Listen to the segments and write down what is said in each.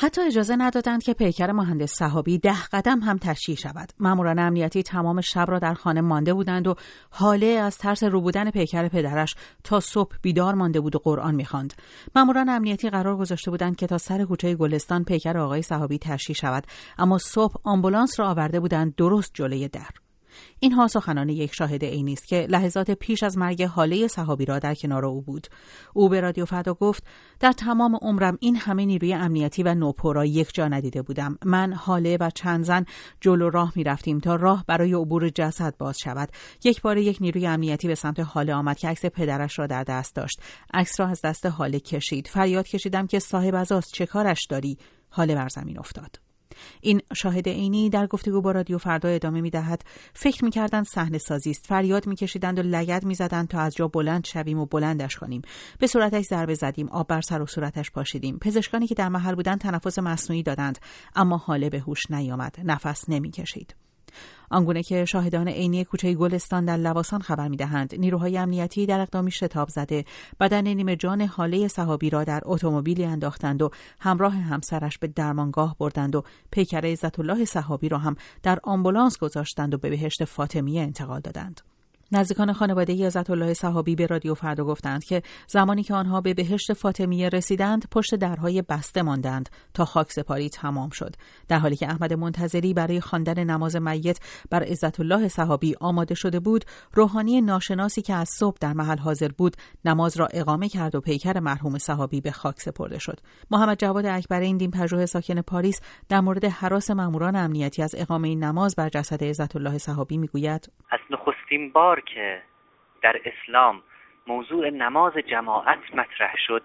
حتی اجازه ندادند که پیکر مهندس صحابی 10 قدم هم تشییع شود. ماموران امنیتی تمام شب را در خانه مانده بودند و حاله از ترس روبودن پیکر پدرش تا صبح بیدار مانده بود و قرآن می‌خواند. ماموران امنیتی قرار گذاشته بودند که تا سر کوچه گلستان پیکر آقای صحابی تشییع شود، اما صبح آمبولانس را آورده بودند درست جلوی در. اینها سخنان یک شاهد عینی است که لحظات پیش از مرگ حاله صحابی را در کنار او بود. او به رادیو فردا گفت: در تمام عمرم این همه نیروی امنیتی و نوپو را یک جا ندیده بودم. من، حاله و چند زن جلو راه می رفتیم تا راه برای عبور جسد باز شود. یک بار یک نیروی امنیتی به سمت حاله آمد که عکس پدرش را در دست داشت. عکس را از دست حاله کشید. فریاد کشیدم که صاحب عزاست، چه کارش داری؟ حاله بر زمین افتاد. این شاهد عینی در گفتگو با رادیو فردا ادامه می‌دهد: فکر می‌کردند صحنه سازی است، فریاد می‌کشیدند و لگد می‌زدند تا از جا بلند شویم و بلندش کنیم. به صورتش ضربه زدیم، آب بر سر و صورتش پاشیدیم. پزشکانی که در محل بودند تنفس مصنوعی دادند، اما حاله به هوش نیامد، نفس نمی‌کشید. آنگونه که شاهدان عینی کوچه گلستان در لواسان خبر می‌دهند، نیروهای امنیتی در اقدامی شتاب زده بدن نیمه جان حاله صحابی را در اتومبیلی انداختند و همراه همسرش به درمانگاه بردند و پیکر عزت الله صحابی را هم در آمبولانس گذاشتند و به بهشت فاطمیه انتقال دادند. نزدیکان خانواده عزت الله صحابی به رادیو فردا گفتند که زمانی که آنها به بهشت فاطمیه رسیدند پشت درهای بسته ماندند تا خاکسپاری تمام شد، در حالی که احمد منتظری برای خواندن نماز میت بر عزت الله صحابی آماده شده بود. روحانی ناشناسی که از صبح در محل حاضر بود نماز را اقامه کرد و پیکر مرحوم صحابی به خاک سپرده شد. محمد جواد اکبرین، دین پژوه ساکن پاریس، در مورد هراس ماموران امنیتی از اقامه نماز بر جسد عزت الله صحابی میگوید: از نخستین بار که در اسلام موضوع نماز جماعت مطرح شد،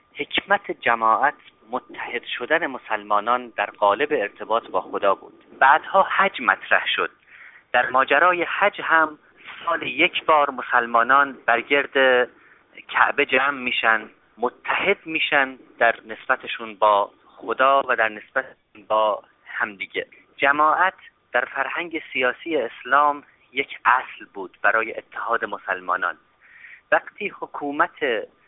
حکمت جماعت متحد شدن مسلمانان در قالب ارتباط با خدا بود. بعدها حج مطرح شد. در ماجرای حج هم سال یک بار مسلمانان برگرد کعبه جمع میشن، متحد میشن در نسبتشون با خدا و در نسبت با همدیگه. جماعت در فرهنگ سیاسی اسلام یک اصل بود برای اتحاد مسلمانان. وقتی حکومت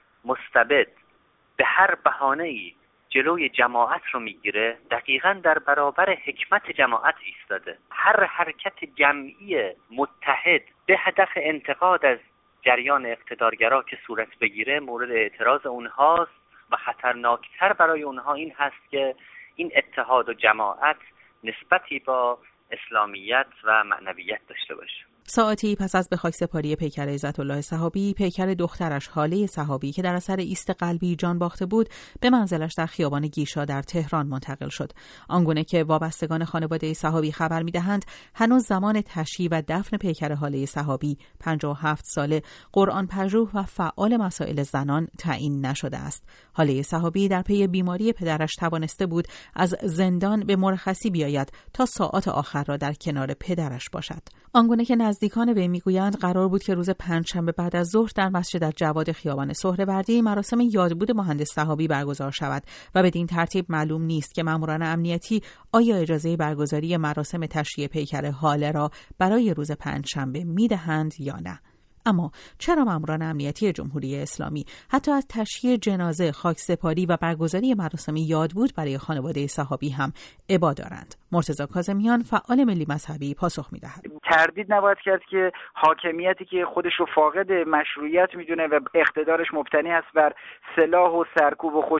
مستبد به هر بهانه‌ای جلوی جماعت رو میگیره، دقیقاً در برابر حکمت جماعت ایستاده. هر حرکت جمعی متحد به هدف انتقاد از جریان اقتدارگرا که صورت بگیره مورد اعتراض اونهاست و خطرناکتر برای اونها این هست که این اتحاد و جماعت نسبتی با اسلامیت و معنویت داشته باشه. ساعتی پس از به خاکسپاری پیکر عزت الله صحابی، پیکر دخترش حاله صحابی که در اثر ایست قلبی جان باخته بود به منزلش در خیابان گیشا در تهران منتقل شد. آنگونه که وابستگان خانواده صحابی خبر می‌دهند، هنوز زمان تشییع و دفن پیکر حاله صحابی 57 ساله قرآن پژوه و فعال مسائل زنان تعیین نشده است. حاله صحابی در پی بیماری پدرش توانسته بود از زندان به مرخصی بیاید تا ساعات آخر را در کنار پدرش باشد. آنگونه که نزدیکان وی میگویند قرار بود که روز پنجشنبه بعد از ظهر در مسجد جواد خیابان سهروردی مراسم یادبود مهندس صحابی برگزار شود و بدین ترتیب معلوم نیست که ماموران امنیتی آیا اجازه برگزاری مراسم تشییع پیکر حاله را برای روز پنجشنبه میدهند یا نه. اما چرا ماموران امنیتی جمهوری اسلامی حتی از تشییع جنازه، خاکسپاری و برگزاری مراسم یادبود برای خانواده صحابی هم ابا دارند؟ مرتضی کاظمیان، فعال ملی مذهبی، پاسخ می‌دهد: تردید نباید کرد که حاکمیتی که خودش رو فاقد مشروعیت میدونه و اقتدارش مبتنی است بر سلاح و سرکوب و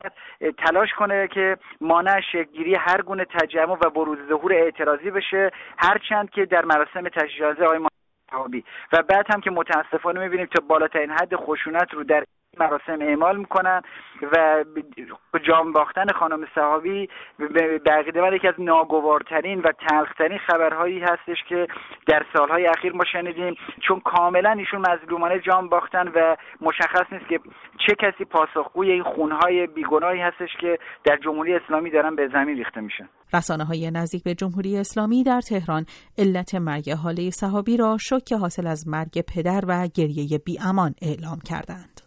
تلاش کنه که مانع شکل‌گیری هر گونه تجمع و بروز ظهور اعتراضی بشه، هرچند که در مراسم تشییع جنازه آقای صحابی و بعد هم که متاسفانه می‌بینیم تا بالاترین حد خشونت رو در مراسم اعمال میکنن و جان باختن خانم صحابی به عقیده من یکی از ناگوارترین و تلخترین خبرهایی هستش که در سالهای اخیر ما شنیدیم، چون کاملا ایشون مظلومانه جان باختن و مشخص نیست که چه کسی پاسخگوی این خونهای بیگناهی هستش که در جمهوری اسلامی دارن به زمین ریخته میشن. رسانه‌های نزدیک به جمهوری اسلامی در تهران علت مرگ حاله صحابی را شوک حاصل از مرگ پدر و گریه بی‌امان اعلام کردند.